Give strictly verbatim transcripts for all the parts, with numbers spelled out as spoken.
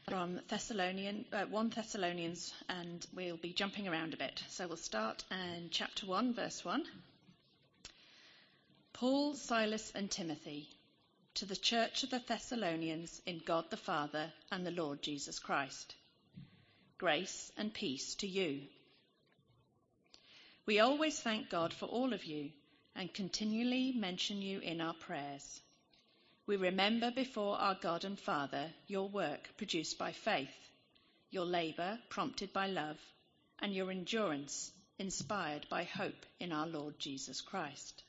from Thessalonian, uh, First Thessalonians, and we'll be jumping around a bit. So we'll start in chapter one, verse one. Paul, Silas and Timothy, to the church of the Thessalonians in God the Father and the Lord Jesus Christ. Grace and peace to you. We always thank God for all of you and continually mention you in our prayers. We remember before our God and Father your work produced by faith, your labour prompted by love, and your endurance inspired by hope in our Lord Jesus Christ.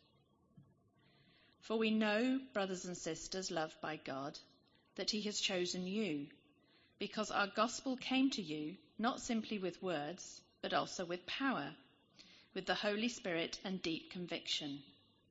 For we know, brothers and sisters loved by God, that he has chosen you, because our gospel came to you not simply with words, but also with power, with the Holy Spirit and deep conviction.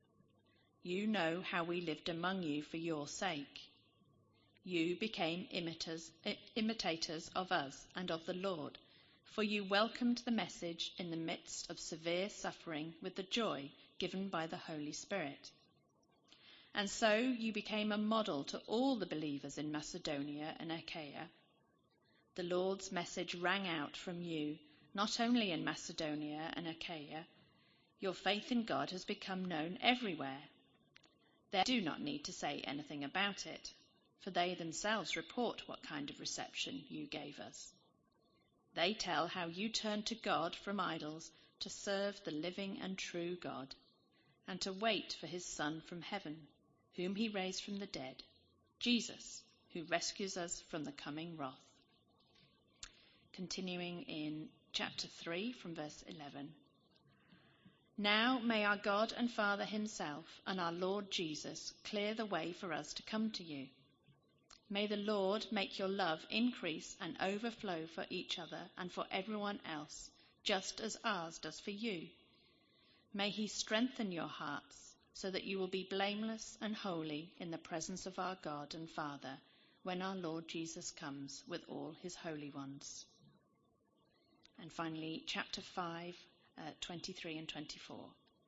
You know how we lived among you for your sake. You became imitators, imitators of us and of the Lord, for you welcomed the message in the midst of severe suffering with the joy given by the Holy Spirit. And so you became a model to all the believers in Macedonia and Achaia. The Lord's message rang out from you, not only in Macedonia and Achaia. Your faith in God has become known everywhere. They do not need to say anything about it, for they themselves report what kind of reception you gave us. They tell how you turned to God from idols to serve the living and true God, and to wait for his Son from heaven, whom he raised from the dead, Jesus, who rescues us from the coming wrath. Continuing in chapter three from verse eleven. Now may our God and Father himself and our Lord Jesus clear the way for us to come to you. May the Lord make your love increase and overflow for each other and for everyone else, just as ours does for you. May he strengthen your hearts so that you will be blameless and holy in the presence of our God and Father when our Lord Jesus comes with all his holy ones. And finally, chapter five, uh, twenty-three and twenty-four.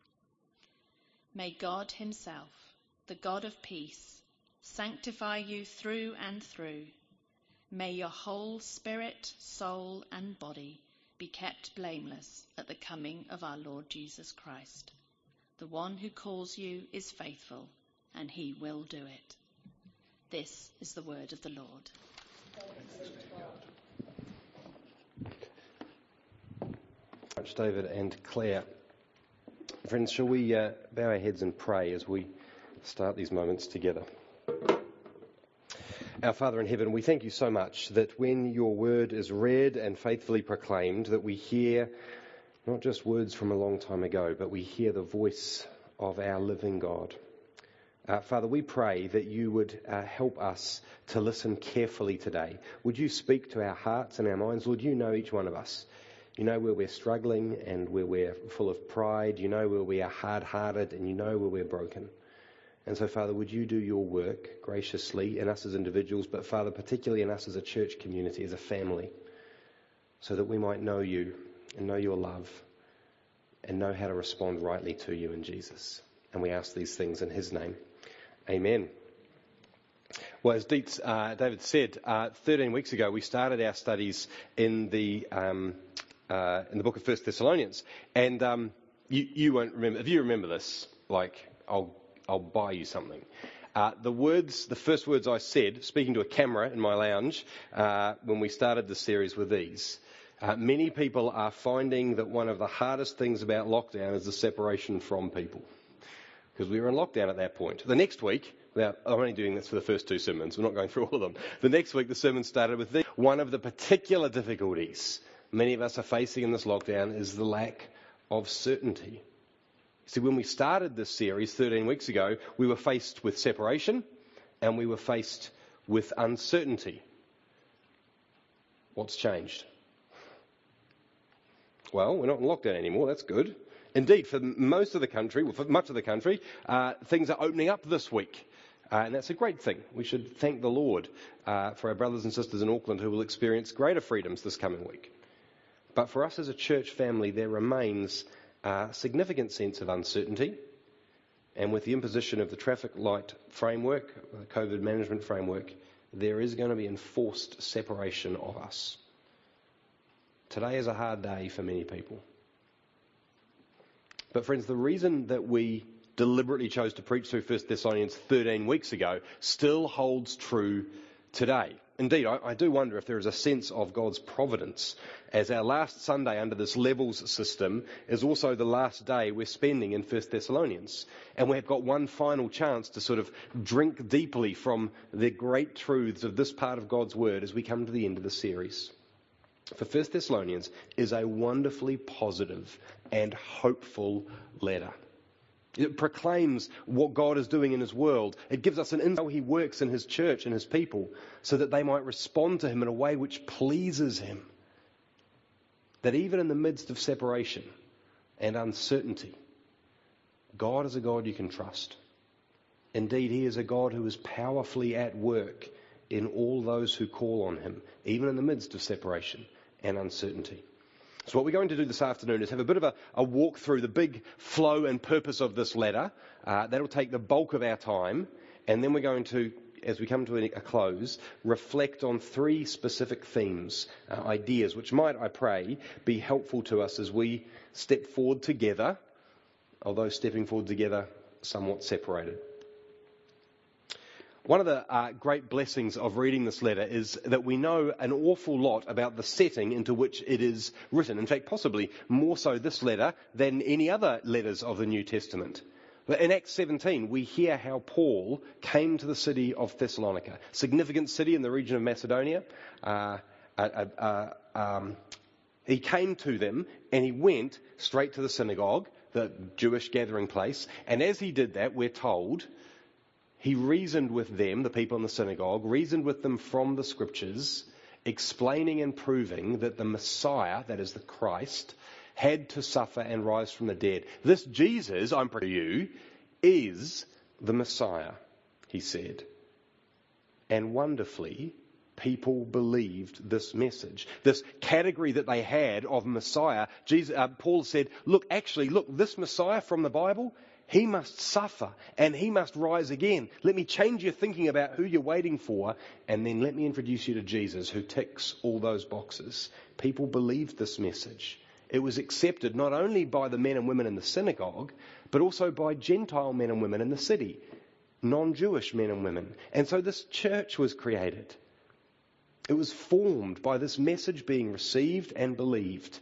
May God himself, the God of peace, sanctify you through and through. May your whole spirit, soul and body be kept blameless at the coming of our Lord Jesus Christ. The one who calls you is faithful, and he will do it. This is the word of the Lord. Much, David and Claire. Friends, shall we uh, bow our heads and pray as we start these moments together? Our Father in heaven, we thank you so much that when your word is read and faithfully proclaimed, that we hear not just words from a long time ago, but we hear the voice of our living God. Uh, Father, we pray that you would uh, help us to listen carefully today. Would you speak to our hearts and our minds? Lord, you know each one of us. You know where we're struggling and where we're full of pride. You know where we are hard-hearted and you know where we're broken. And so, Father, would you do your work graciously in us as individuals, but, Father, particularly in us as a church community, as a family, so that we might know you and know your love and know how to respond rightly to you in Jesus. And we ask these things in his name. Amen. Well, as Dietz, uh, David said, uh, thirteen weeks ago we started our studies in the um, uh, in the book of First Thessalonians, and um, you, you won't remember. If you remember this, like I'll I'll buy you something. Uh, the words, the first words I said, speaking to a camera in my lounge uh, when we started the series, were these. Uh, many people are finding that one of the hardest things about lockdown is the separation from people. Because we were in lockdown at that point. The next week, without, I'm only doing this for the first two sermons, we're not going through all of them. The next week, the sermon started with this. One of the particular difficulties many of us are facing in this lockdown is the lack of certainty. See, when we started this series thirteen weeks ago, we were faced with separation and we were faced with uncertainty. What's changed? Well, we're not in lockdown anymore. That's good. Indeed, for most of the country, well, for much of the country, uh, things are opening up this week. Uh, and that's a great thing. We should thank the Lord uh, for our brothers and sisters in Auckland who will experience greater freedoms this coming week. But for us as a church family, there remains a significant sense of uncertainty. And with the imposition of the traffic light framework, the COVID management framework, there is going to be enforced separation of us. Today is a hard day for many people. But friends, the reason that we deliberately chose to preach through First Thessalonians thirteen weeks ago still holds true today. Indeed, I, I do wonder if there is a sense of God's providence, as our last Sunday under this levels system is also the last day we're spending in First Thessalonians. And we've got one final chance to sort of drink deeply from the great truths of this part of God's Word as we come to the end of the series. For First Thessalonians is a wonderfully positive and hopeful letter. It proclaims what God is doing in his world. It gives us an insight how he works in his church and his people so that they might respond to him in a way which pleases him. That even in the midst of separation and uncertainty, God is a God you can trust. Indeed, he is a God who is powerfully at work in all those who call on him, even in the midst of separation and uncertainty. So what we're going to do this afternoon is have a bit of a, a walk through the big flow and purpose of this letter. Uh, that'll take the bulk of our time. And then we're going to, as we come to a, a close, reflect on three specific themes, uh, ideas, which might, I pray, be helpful to us as we step forward together, although stepping forward together somewhat separated. One of the uh, great blessings of reading this letter is that we know an awful lot about the setting into which it is written. In fact, possibly more so this letter than any other letters of the New Testament. But in Acts seventeen, we hear how Paul came to the city of Thessalonica, significant city in the region of Macedonia. Uh, uh, uh, um, he came to them and he went straight to the synagogue, the Jewish gathering place. And as he did that, we're told, he reasoned with them, the people in the synagogue, reasoned with them from the scriptures, explaining and proving that the Messiah, that is the Christ, had to suffer and rise from the dead. This Jesus, I'm pretty you, is the Messiah, he said. And wonderfully, people believed this message. This category that they had of Messiah, Jesus, uh, Paul said, look, actually, look, this Messiah from the Bible, he must suffer and he must rise again. Let me change your thinking about who you're waiting for, and then let me introduce you to Jesus, who ticks all those boxes. People believed this message. It was accepted not only by the men and women in the synagogue, but also by Gentile men and women in the city, non-Jewish men and women. And so this church was created. It was formed by this message being received and believed.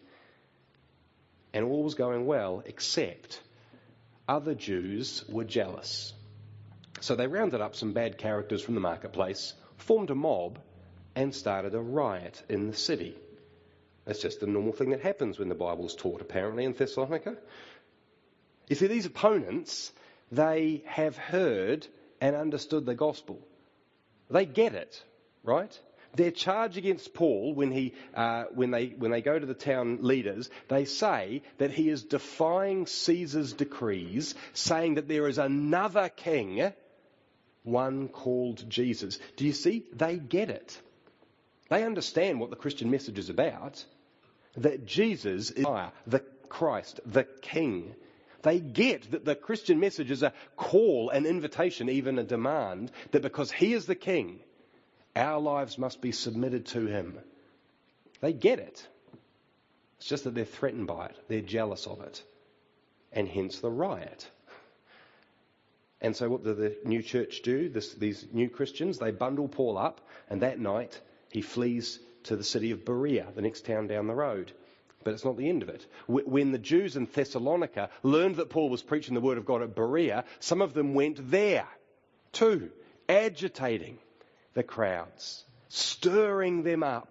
And all was going well, except other Jews were jealous. So they rounded up some bad characters from the marketplace, formed a mob, and started a riot in the city. That's just the normal thing that happens when the Bible's taught, apparently, in Thessalonica. You see, these opponents, they have heard and understood the gospel. They get it, right? Their charge against Paul, when he, uh, when they, when they go to the town leaders, they say that he is defying Caesar's decrees, saying that there is another king, one called Jesus. Do you see? They get it. They understand what the Christian message is about. That Jesus is the Christ, the King. They get that the Christian message is a call, an invitation, even a demand, that because he is the King, our lives must be submitted to him. They get it. It's just that they're threatened by it. They're jealous of it. And hence the riot. And so what did the new church do? This, these new Christians, they bundle Paul up, and that night he flees to the city of Berea, the next town down the road. But it's not the end of it. When the Jews in Thessalonica learned that Paul was preaching the word of God at Berea, some of them went there too, agitating the crowds, stirring them up.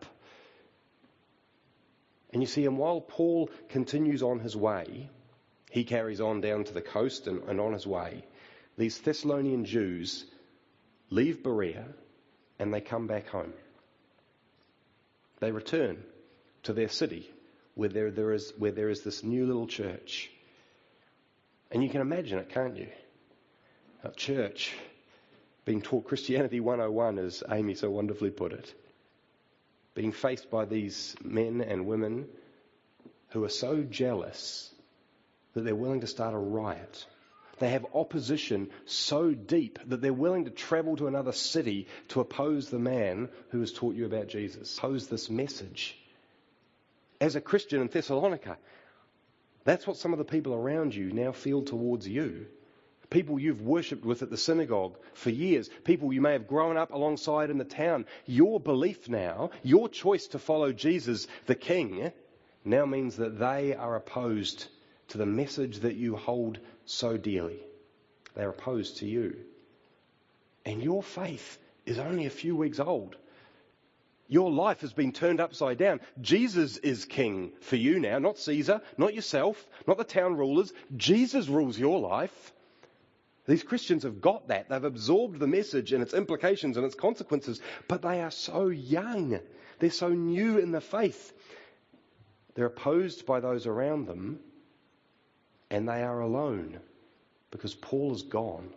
And you see, and while Paul continues on his way, he carries on down to the coast and, and on his way, these Thessalonian Jews leave Berea and they come back home. They return to their city where there, there is, where there is this new little church. And you can imagine it, can't you? A church being taught Christianity one oh one, as Amy so wonderfully put it. Being faced by these men and women who are so jealous that they're willing to start a riot. They have opposition so deep that they're willing to travel to another city to oppose the man who has taught you about Jesus, oppose this message. As a Christian in Thessalonica, that's what some of the people around you now feel towards you. People you've worshipped with at the synagogue for years, people you may have grown up alongside in the town. Your belief now, your choice to follow Jesus, the King, now means that they are opposed to the message that you hold so dearly. They're opposed to you. And your faith is only a few weeks old. Your life has been turned upside down. Jesus is king for you now, not Caesar, not yourself, not the town rulers. Jesus rules your life. These Christians have got that. They've absorbed the message and its implications and its consequences, but they are so young. They're so new in the faith. They're opposed by those around them, and they are alone because Paul is gone.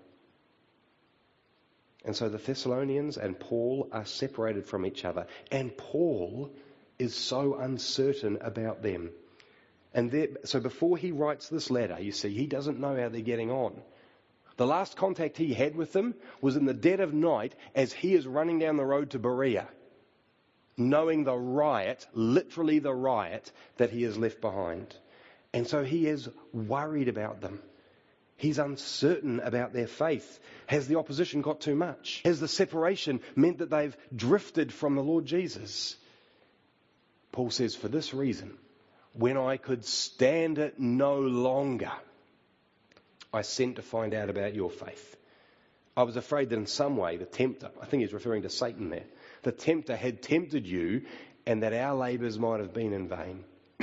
And so the Thessalonians and Paul are separated from each other. And Paul is so uncertain about them. And so before he writes this letter, you see, he doesn't know how they're getting on. The last contact he had with them was in the dead of night as he is running down the road to Berea, knowing the riot, literally the riot, that he has left behind. And so he is worried about them. He's uncertain about their faith. Has the opposition got too much? Has the separation meant that they've drifted from the Lord Jesus? Paul says, for this reason, when I could stand it no longer, I sent to find out about your faith. I was afraid that in some way the tempter, I think he's referring to Satan there, the tempter had tempted you and that our labours might have been in vain.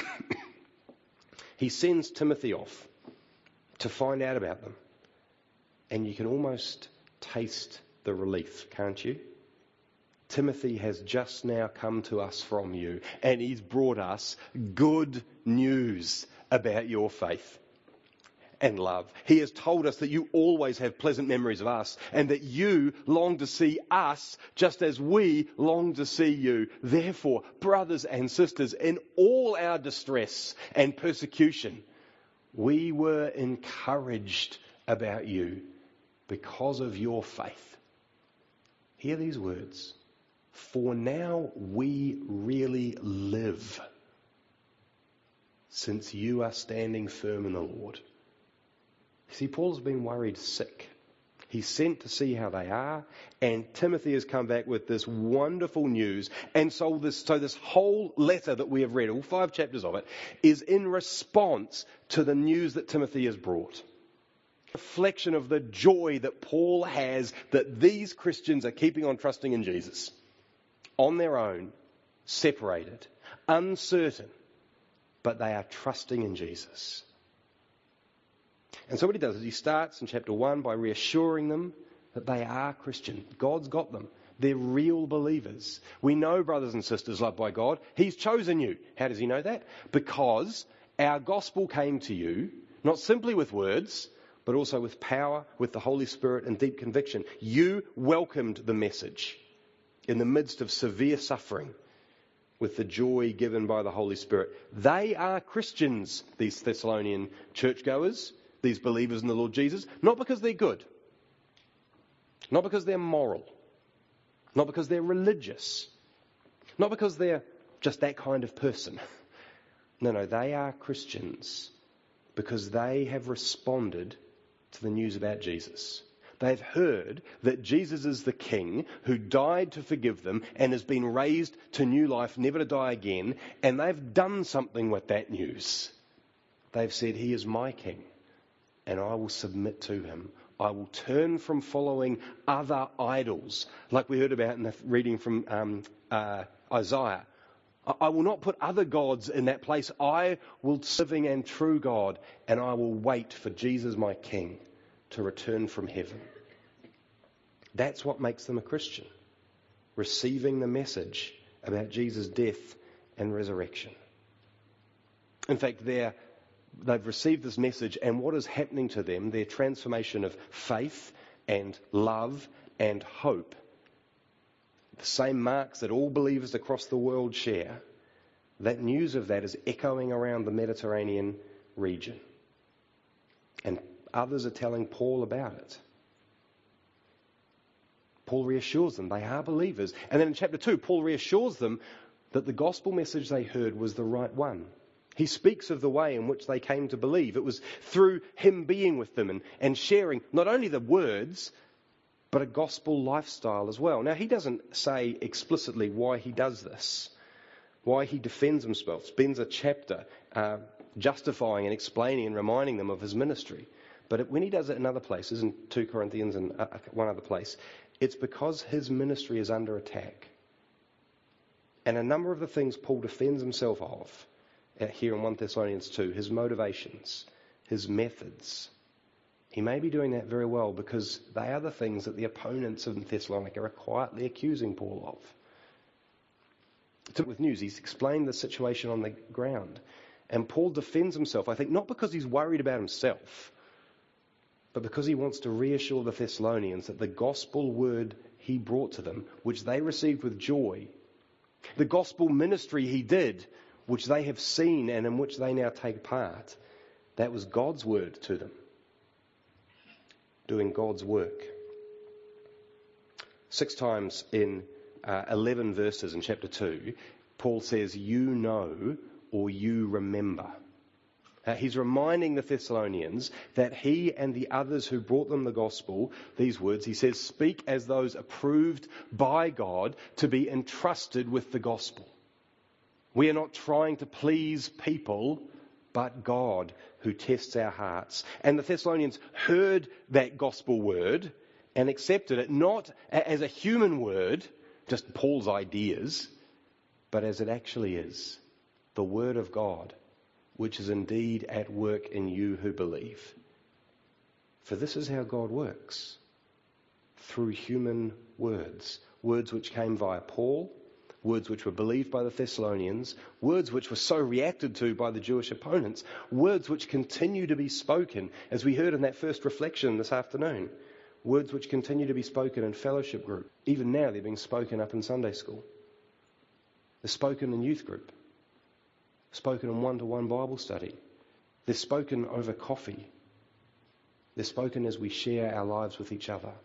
He sends Timothy off to find out about them. And you can almost taste the relief, can't you? Timothy has just now come to us from you, and he's brought us good news about your faith and love. He has told us that you always have pleasant memories of us, and that you long to see us just as we long to see you. Therefore, brothers and sisters, in all our distress and persecution, we were encouraged about you because of your faith. Hear these words. For now we really live, since you are standing firm in the Lord. See, Paul's been worried sick. He's sent to see how they are, and Timothy has come back with this wonderful news. And so this, so this whole letter that we have read, all five chapters of it, is in response to the news that Timothy has brought. Reflection of the joy that Paul has that these Christians are keeping on trusting in Jesus. On their own, separated, uncertain, but they are trusting in Jesus. And so what he does is he starts in chapter one by reassuring them that they are Christian. God's got them. They're real believers. We know, brothers and sisters loved by God, He's chosen you. How does He know that? Because our gospel came to you, not simply with words, but also with power, with the Holy Spirit and deep conviction. You welcomed the message in the midst of severe suffering with the joy given by the Holy Spirit. They are Christians, these Thessalonian churchgoers, these believers in the Lord Jesus, not because they're good, not because they're moral, not because they're religious, not because they're just that kind of person. No, no, they are Christians because they have responded to the news about Jesus. They've heard that Jesus is the King who died to forgive them and has been raised to new life, never to die again, and they've done something with that news. They've said, He is my King, and I will submit to Him. I will turn from following other idols, like we heard about in the reading from um, uh, Isaiah. I will not put other gods in that place. I will serve the living and true God, and I will wait for Jesus, my King, to return from heaven. That's what makes them a Christian. Receiving the message about Jesus' death and resurrection. In fact, they're, they've received this message, and what is happening to them, their transformation of faith and love and hope, the same marks that all believers across the world share, that news of that is echoing around the Mediterranean region. And others are telling Paul about it. Paul reassures them they are believers. And then in chapter two, Paul reassures them that the gospel message they heard was the right one. He speaks of the way in which they came to believe. It was through him being with them and, and sharing not only the words, but a gospel lifestyle as well. Now, he doesn't say explicitly why he does this, why he defends himself, spends a chapter uh, justifying and explaining and reminding them of his ministry. But it, when he does it in other places, in two Corinthians and uh, one other place, it's because his ministry is under attack. And a number of the things Paul defends himself of uh, here in First Thessalonians two, his motivations, his methods, he may be doing that very well because they are the things that the opponents of Thessalonica are quietly accusing Paul of. With news, he's explained the situation on the ground. And Paul defends himself, I think, not because he's worried about himself, but because he wants to reassure the Thessalonians that the gospel word he brought to them, which they received with joy, the gospel ministry he did, which they have seen and in which they now take part, that was God's word to them, doing God's work. Six times in uh, eleven verses in chapter two, Paul says, you know or you remember. Uh, he's reminding the Thessalonians that he and the others who brought them the gospel, these words, he says, speak as those approved by God to be entrusted with the gospel. We are not trying to please people, but God who tests our hearts. And the Thessalonians heard that gospel word and accepted it, not as a human word, just Paul's ideas, but as it actually is, the word of God, which is indeed at work in you who believe. For this is how God works, through human words, words which came via Paul, words which were believed by the Thessalonians, words which were so reacted to by the Jewish opponents, words which continue to be spoken, as we heard in that first reflection this afternoon, words which continue to be spoken in fellowship group. Even now they're being spoken up in Sunday school. They're spoken in youth group, spoken in one-to-one Bible study. They're spoken over coffee. They're spoken as we share our lives with each other.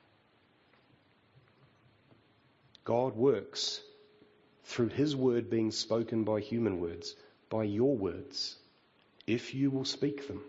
God works through his word being spoken by human words, by your words, if you will speak them.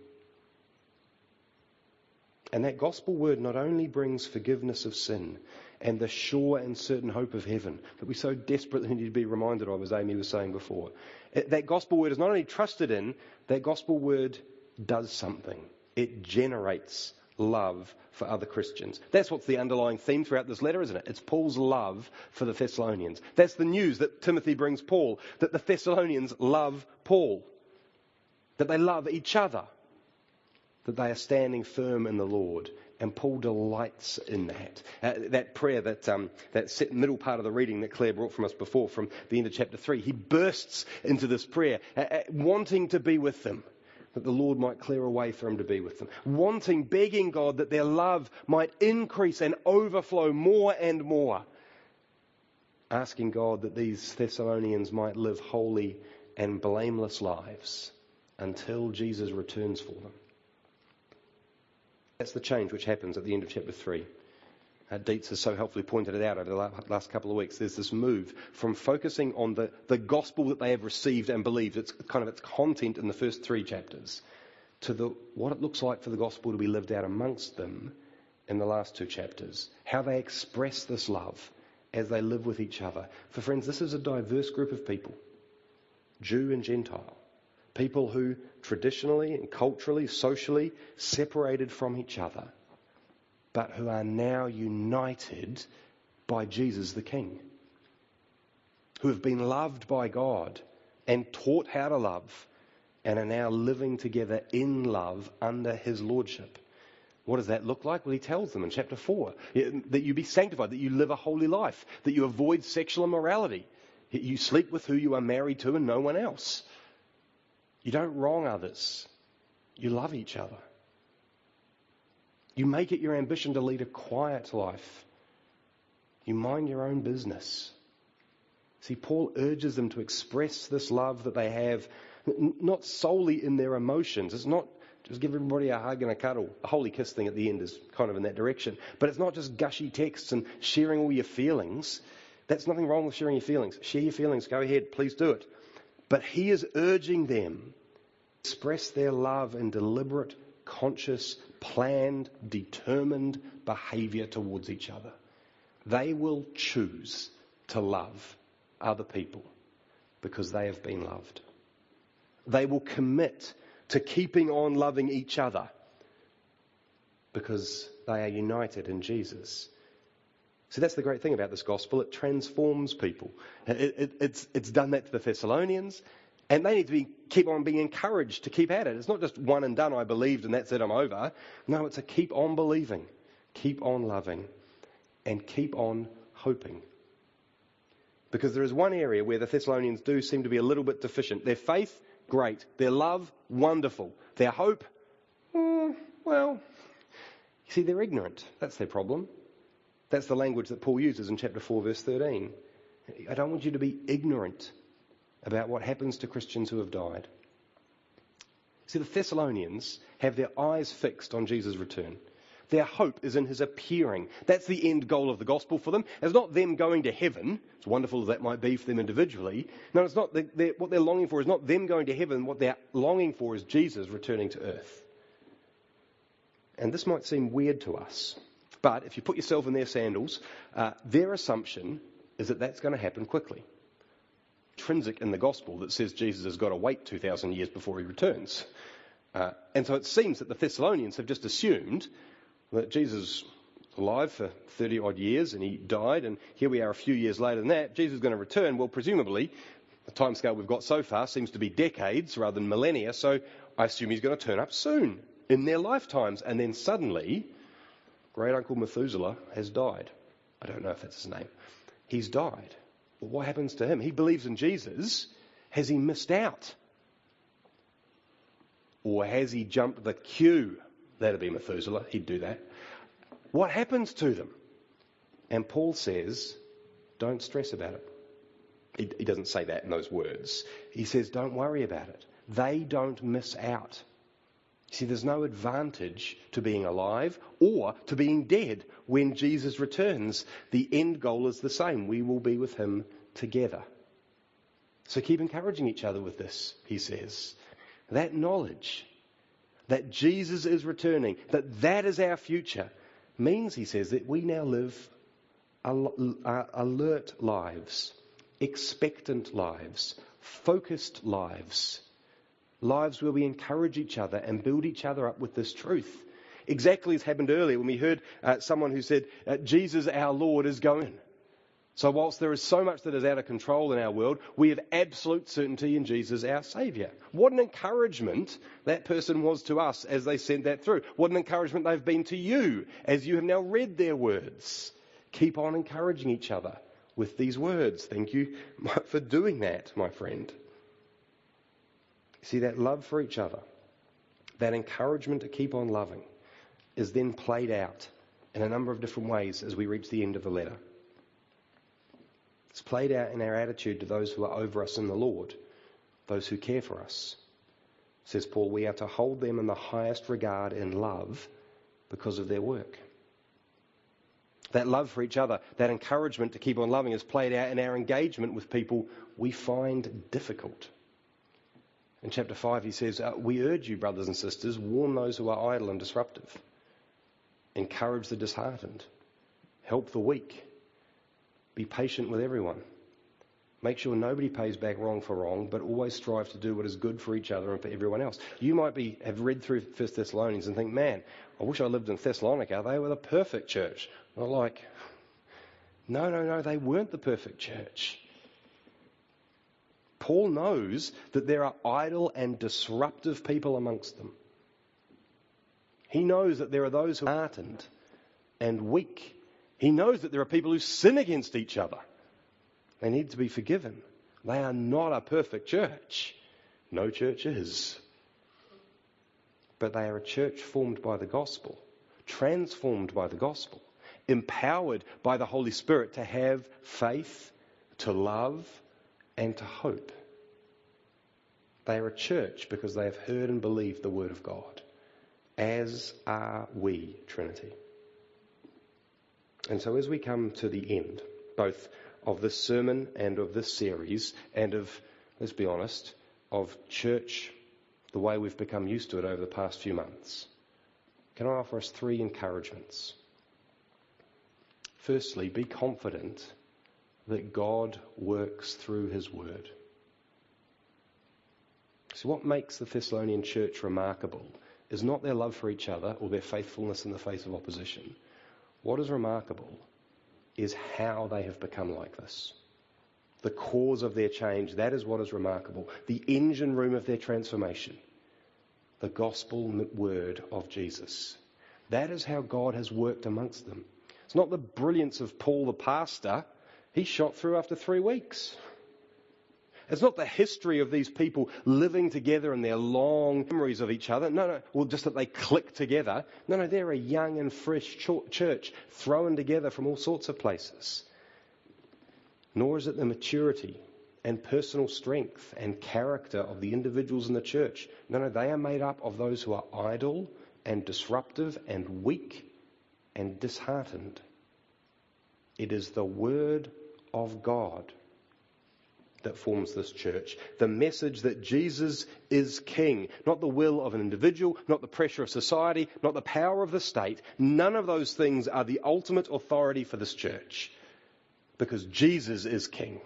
And that gospel word not only brings forgiveness of sin and the sure and certain hope of heaven that we so desperately need to be reminded of, as Amy was saying before. That gospel word is not only trusted in, that gospel word does something. It generates love for other Christians. That's what's the underlying theme throughout this letter, isn't it? It's Paul's love for the Thessalonians. That's the news that Timothy brings Paul, that the Thessalonians love Paul, that they love each other, that they are standing firm in the Lord. And Paul delights in that. Uh, that prayer, that um, that set middle part of the reading that Claire brought from us before, from the end of chapter three, he bursts into this prayer, uh, uh, wanting to be with them, that the Lord might clear a way for him to be with them. Wanting, begging God that their love might increase and overflow more and more. Asking God that these Thessalonians might live holy and blameless lives until Jesus returns for them. That's the change which happens at the end of chapter three. Uh, Dietz has so helpfully pointed it out over the last couple of weeks. There's this move from focusing on the, the gospel that they have received and believed, it's kind of its content in the first three chapters, to the what it looks like for the gospel to be lived out amongst them in the last two chapters. How they express this love as they live with each other. For friends, this is a diverse group of people, Jew and Gentile. People who traditionally and culturally, socially separated from each other, but who are now united by Jesus the King, who have been loved by God and taught how to love, and are now living together in love under his lordship. What does that look like? Well, he tells them in chapter four that you be sanctified, that you live a holy life, that you avoid sexual immorality, you sleep with who you are married to and no one else. You don't wrong others. You love each other. You make it your ambition to lead a quiet life. You mind your own business. See, Paul urges them to express this love that they have, not solely in their emotions. It's not Just give everybody a hug and a cuddle. A holy kiss thing at the end is kind of in that direction. But it's not just gushy texts and sharing all your feelings. That's nothing wrong with sharing your feelings. Share your feelings. Go ahead. Please do it. But he is urging them to express their love in deliberate, conscious, planned, determined behaviour towards each other. They will choose to love other people because they have been loved. They will commit to keeping on loving each other because they are united in Jesus. So that's the great thing about this gospel. It transforms people. It, it, it's, it's done that to the Thessalonians, and they need to be keep on being encouraged to keep at it. It's not just one and done, I believed and that's it, I'm over. No, it's a keep on believing, keep on loving, and keep on hoping. Because there is one area where the Thessalonians do seem to be a little bit deficient. Their faith, great. Their love, wonderful. Their hope, mm, well, you see, they're ignorant. That's their problem. That's the language that Paul uses in chapter four, verse thirteen. I don't want you to be ignorant about what happens to Christians who have died. See, the Thessalonians have their eyes fixed on Jesus' return. Their hope is in his appearing. That's the end goal of the gospel for them. It's not them going to heaven, as wonderful as that might be for them individually. No, it's not. They're, they're, what they're longing for is not them going to heaven. What they're longing for is Jesus returning to earth. And this might seem weird to us, but if you put yourself in their sandals, uh, their assumption is that that's going to happen quickly. Intrinsic in the gospel that says Jesus has got to wait two thousand years before he returns. Uh, and so it seems that the Thessalonians have just assumed that Jesus was alive for thirty odd years and he died, and here we are a few years later than that. Jesus is going to return. Well, presumably, the timescale we've got so far seems to be decades rather than millennia, so I assume he's going to turn up soon in their lifetimes. And then suddenly, great uncle Methuselah has died. I don't know if that's his name. He's died. Well, what happens to him? He believes in Jesus. Has he missed out? Or has he jumped the queue? That'd be Methuselah. He'd do that. What happens to them? And Paul says, don't stress about it. He, he doesn't say that in those words. He says, don't worry about it. They don't miss out. See, there's no advantage to being alive or to being dead when Jesus returns. The end goal is the same. We will be with him together. So keep encouraging each other with this, he says. That knowledge that Jesus is returning, that that is our future, means, he says, that we now live alert lives, expectant lives, focused lives, lives where we encourage each other and build each other up with this truth. Exactly as happened earlier when we heard uh, someone who said, uh, Jesus our Lord is going. So whilst there is so much that is out of control in our world, we have absolute certainty in Jesus our Saviour. What an encouragement that person was to us as they sent that through. What an encouragement they've been to you as you have now read their words. Keep on encouraging each other with these words. Thank you for doing that, my friend. See, that love for each other, that encouragement to keep on loving, is then played out in a number of different ways as we reach the end of the letter. It's played out in our attitude to those who are over us in the Lord, those who care for us. Says Paul, we are to hold them in the highest regard in love because of their work. That love for each other, that encouragement to keep on loving is played out in our engagement with people we find difficult. In chapter five he says, we urge you, brothers and sisters, warn those who are idle and disruptive. Encourage the disheartened. Help the weak. Be patient with everyone. Make sure nobody pays back wrong for wrong, but always strive to do what is good for each other and for everyone else. You might be have read through First Thessalonians and think, man, I wish I lived in Thessalonica. They were the perfect church. Not like, no, no, no, they weren't the perfect church. Paul knows that there are idle and disruptive people amongst them. He knows that there are those who are heartened and weak. He knows that there are people who sin against each other. They need to be forgiven. They are not a perfect church. No church is. But they are a church formed by the gospel, transformed by the gospel, empowered by the Holy Spirit to have faith, to love, and to hope. They are a church because they have heard and believed the word of God. as are we, Trinity. And so as we come to the end, both of this sermon and of this series, and of, let's be honest, of church, the way we've become used to it over the past few months, can I offer us three encouragements? Firstly, be confident that God works through his word. So what makes the Thessalonian church remarkable is not their love for each other or their faithfulness in the face of opposition. What is remarkable is how they have become like this. The cause of their change, that is what is remarkable. The engine room of their transformation, the gospel word of Jesus. That is how God has worked amongst them. It's not the brilliance of Paul the pastor. He shot through after three weeks. It's not the history of these people living together and their long memories of each other. No, no, well, just that they click together. No, no, they're a young and fresh church thrown together from all sorts of places. Nor is it the maturity and personal strength and character of the individuals in the church. No, no, they are made up of those who are idle and disruptive and weak and disheartened. It is the word of God that forms this church. The message that Jesus is king, not the will of an individual, not the pressure of society, not the power of the state. None of those things are the ultimate authority for this church, because Jesus is king.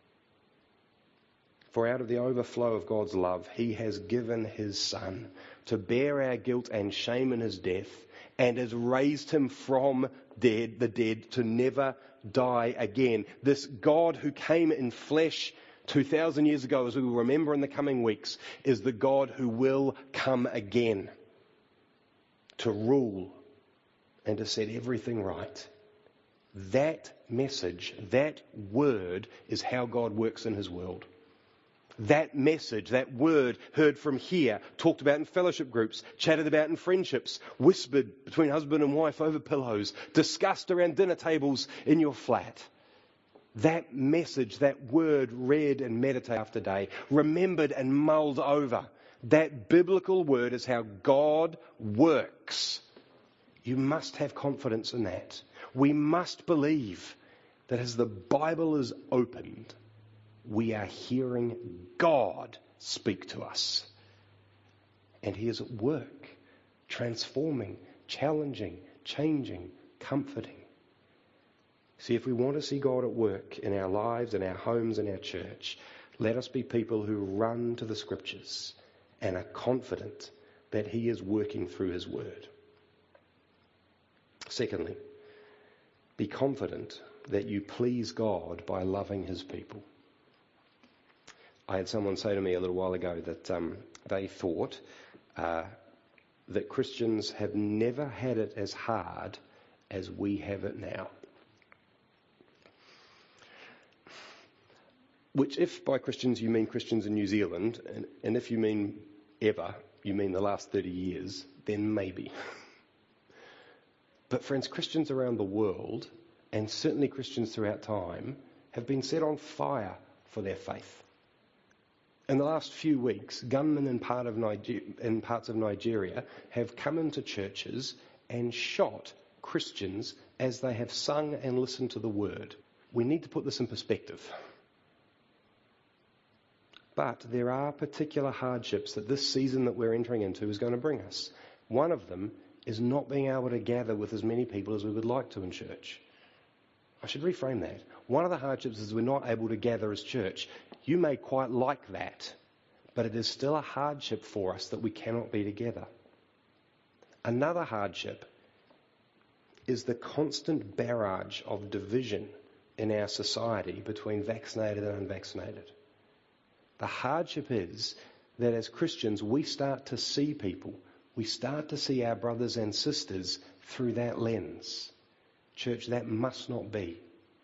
For out of the overflow of God's love, he has given his son to bear our guilt and shame in his death, and has raised him from dead, the dead to never die again. This God who came in flesh two thousand years ago, as we will remember in the coming weeks, is the God who will come again to rule and to set everything right. That message, that word, is how God works in his world. That message, that word heard from here, talked about in fellowship groups, chatted about in friendships, whispered between husband and wife over pillows, discussed around dinner tables in your flat. That message, that word read and meditated after day, remembered and mulled over. That biblical word is how God works. You must have confidence in that. We must believe that as the Bible is opened, we are hearing God speak to us. And he is at work, transforming, challenging, changing, comforting. See, if we want to see God at work in our lives, in our homes, in our church, let us be people who run to the scriptures and are confident that he is working through his word. Secondly, be confident that you please God by loving his people. I had someone say to me a little while ago that um, they thought uh, that Christians have never had it as hard as we have it now. Which, if by Christians you mean Christians in New Zealand, and, and if you mean ever, you mean the last thirty years, then maybe. But friends, Christians around the world, and certainly Christians throughout time, have been set on fire for their faith. In the last few weeks, gunmen in, part of Niger- in parts of Nigeria have come into churches and shot Christians as they have sung and listened to the word. We need to put this in perspective. But there are particular hardships that this season that we're entering into is going to bring us. One of them is not being able to gather with as many people as we would like to in church. I should reframe that. One of the hardships is we're not able to gather as church. You may quite like that, but it is still a hardship for us that we cannot be together. Another hardship is the constant barrage of division in our society between vaccinated and unvaccinated. The hardship is that as Christians, we start to see people, we start to see our brothers and sisters through that lens. Church, that must not be.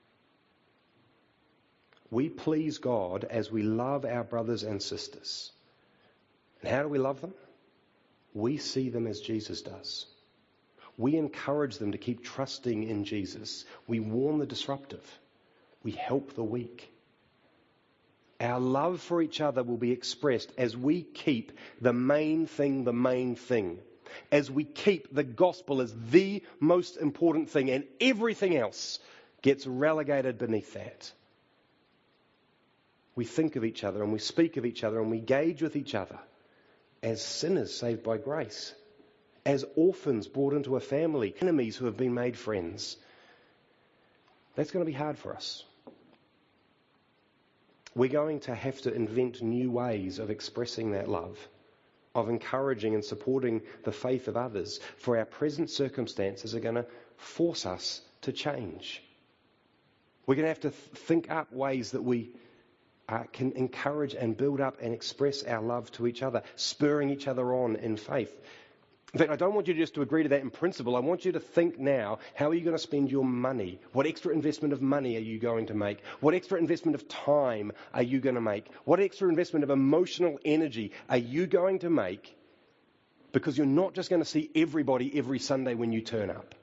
We please God as we love our brothers and sisters. And how do we love them? We see them as Jesus does. We encourage them to keep trusting in Jesus. We warn the disruptive. We help the weak. Our love for each other will be expressed as we keep the main thing the main thing. as we keep the gospel as the most important thing and everything else gets relegated beneath that. We think of each other and we speak of each other and we engage with each other as sinners saved by grace, as orphans brought into a family, enemies who have been made friends. That's going to be hard for us. We're going to have to invent new ways of expressing that love, of encouraging and supporting the faith of others, for our present circumstances are going to force us to change. We're going to have to th- think up ways that we uh, can encourage and build up and express our love to each other, spurring each other on in faith. In fact, I don't want you just to agree to that in principle. I want you to think now, how are you going to spend your money? What extra investment of money are you going to make? What extra investment of time are you going to make? What extra investment of emotional energy are you going to make? Because you're not just going to see everybody every Sunday when you turn up.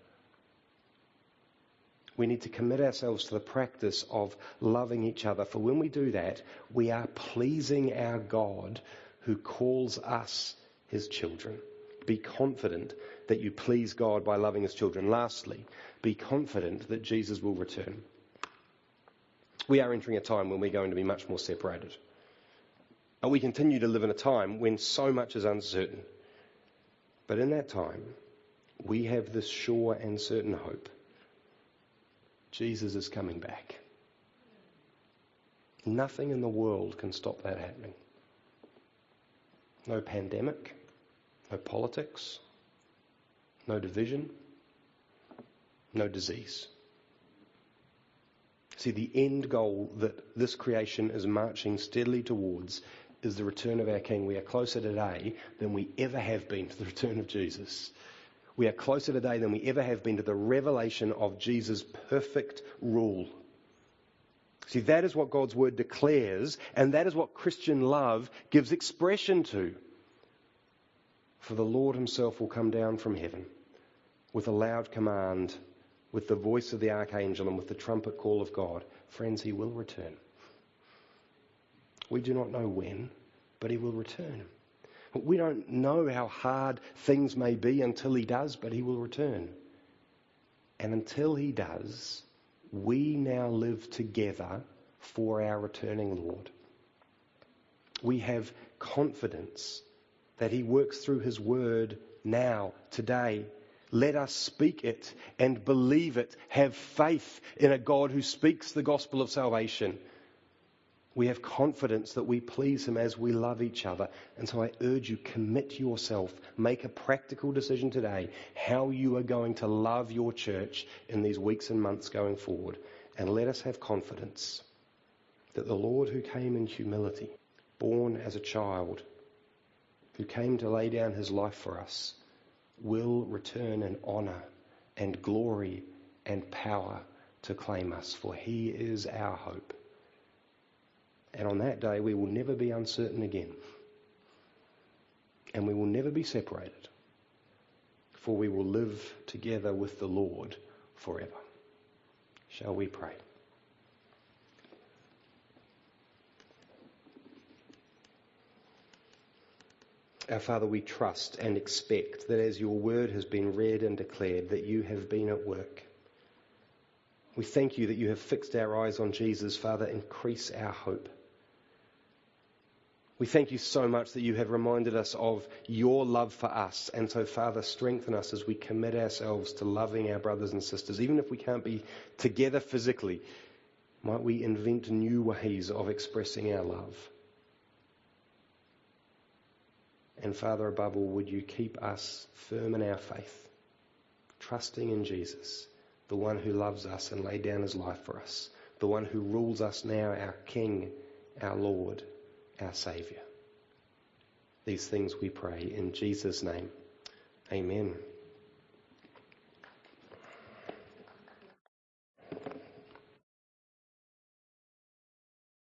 We need to commit ourselves to the practice of loving each other. For when we do that, we are pleasing our God who calls us his children. Be confident that you please God by loving his children. Lastly, be confident that Jesus will return. We are entering a time when we're going to be much more separated. And we continue to live in a time when so much is uncertain. But in that time, we have this sure and certain hope. Jesus is coming back. Nothing in the world can stop that happening. No pandemic. No politics, no division, no disease. See, the end goal that this creation is marching steadily towards is the return of our King. We are closer today than we ever have been to the return of Jesus. We are closer today than we ever have been to the revelation of Jesus' perfect rule. See, that is what God's word declares, and that is what Christian love gives expression to. For the Lord himself will come down from heaven with a loud command, with the voice of the archangel and with the trumpet call of God. Friends, he will return. We do not know when, but he will return. We don't know how hard things may be until he does, but he will return. And until he does, we now live together for our returning Lord. We have confidence that he works through his word now, today. Let us speak it and believe it. Have faith in a God who speaks the gospel of salvation. We have confidence that we please him as we love each other. And so I urge you, commit yourself. Make a practical decision today how you are going to love your church in these weeks and months going forward. And let us have confidence that the Lord who came in humility, born as a child, who came to lay down his life for us, will return in honour and glory and power to claim us, for he is our hope. And on that day we will never be uncertain again, and we will never be separated, for we will live together with the Lord forever. Shall we pray? Our Father, we trust and expect that as your word has been read and declared, that you have been at work. We thank you that you have fixed our eyes on Jesus. Father, increase our hope. We thank you so much that you have reminded us of your love for us. And so, Father, strengthen us as we commit ourselves to loving our brothers and sisters. Even if we can't be together physically, might we invent new ways of expressing our love. And Father, above all, would you keep us firm in our faith, trusting in Jesus, the one who loves us and laid down his life for us, the one who rules us now, our King, our Lord, our Saviour. These things we pray in Jesus' name. Amen.